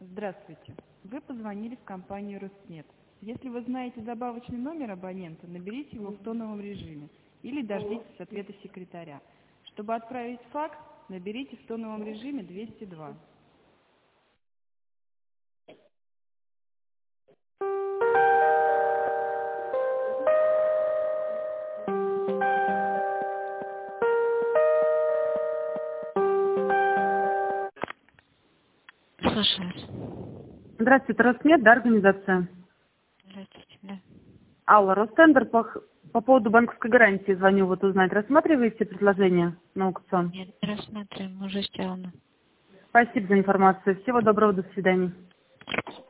Здравствуйте. Вы позвонили в компанию Роснет. Если вы знаете добавочный номер абонента, наберите его в тоновом режиме или дождитесь ответа секретаря. Чтобы отправить факс, наберите в тоновом режиме 202. Слушаю. Здравствуйте, Роснет, да, организация? Здравствуйте, да. Алла, Ростендер, по поводу банковской гарантии звоню вот узнать. Рассматриваете предложение на аукцион? Нет, не рассматриваем, уже сделано. Спасибо за информацию. Всего доброго, до свидания.